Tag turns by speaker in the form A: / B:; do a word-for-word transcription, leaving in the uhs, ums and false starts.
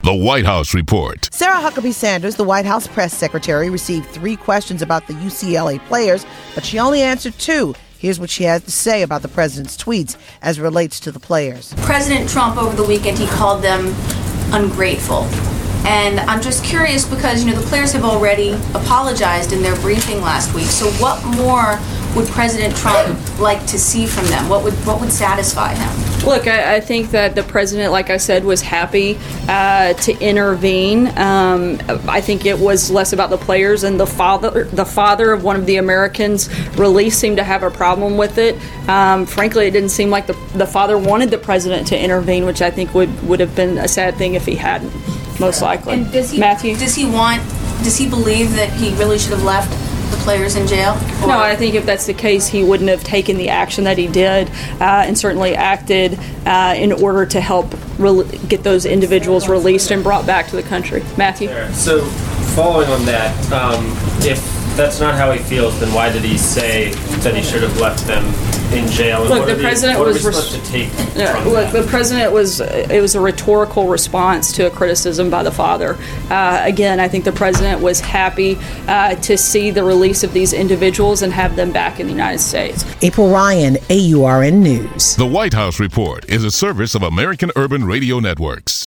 A: The White House Report.
B: Sarah Huckabee Sanders, the White House press secretary, received three questions about the U C L A players, but she only answered two. Here's what she has to say about the president's tweets as it relates to the players.
C: President Trump over the weekend, he called them ungrateful. And I'm just curious because, you know, the players have already apologized in their briefing last week. So what more would President Trump like to see from them? What would what would satisfy him?
D: Look, I, I think that the president, like I said, was happy uh, to intervene. Um, I think it was less about the players, and the father, the father of one of the Americans released seemed to have a problem with it. Um, frankly, it didn't seem like the the father wanted the president to intervene, which I think would, would have been a sad thing if he hadn't, most likely.
C: And does he,
D: Matthew?
C: Does he want? Does he believe that he really should have left the players in jail? Or?
D: No, I think if that's the case, he wouldn't have taken the action that he did, uh, and certainly acted uh, in order to help re- get those individuals released and brought back to the country. Matthew?
E: So, following on that, um, if that's not how he feels, then why did he say that he should have left them in jail? And
D: Look,
E: what
D: the
E: are
D: president
E: what
D: was
E: are we supposed to take
D: Yeah,
E: from
D: look,
E: that?
D: the president was, it was a rhetorical response to a criticism by the father. Uh, again, I think the president was happy uh, to see the release of these individuals and have them back in the United States.
B: April Ryan, A U R N News.
A: The White House Report is a service of American Urban Radio Networks.